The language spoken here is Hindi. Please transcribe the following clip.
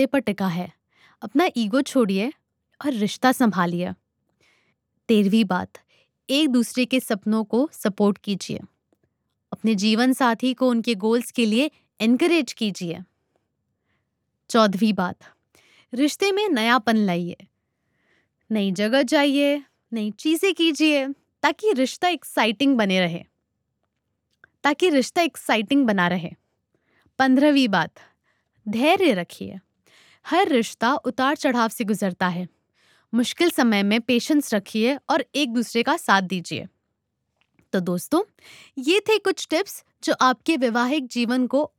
पर टिका है। अपना ईगो छोड़िए और रिश्ता संभालिए। 13वीं बात, एक दूसरे के सपनों को सपोर्ट कीजिए। अपने जीवन साथी को उनके गोल्स के लिए एनकरेज कीजिए। 14वीं बात, रिश्ते में नयापन लाइए। नई जगह जाइए, नई चीजें कीजिए ताकि रिश्ता एक्साइटिंग बना रहे। 15वीं बात, धैर्य रखिए। हर रिश्ता उतार चढ़ाव से गुजरता है। मुश्किल समय में पेशेंस रखिए और एक दूसरे का साथ दीजिए। तो दोस्तों, ये थे कुछ टिप्स जो आपके वैवाहिक जीवन को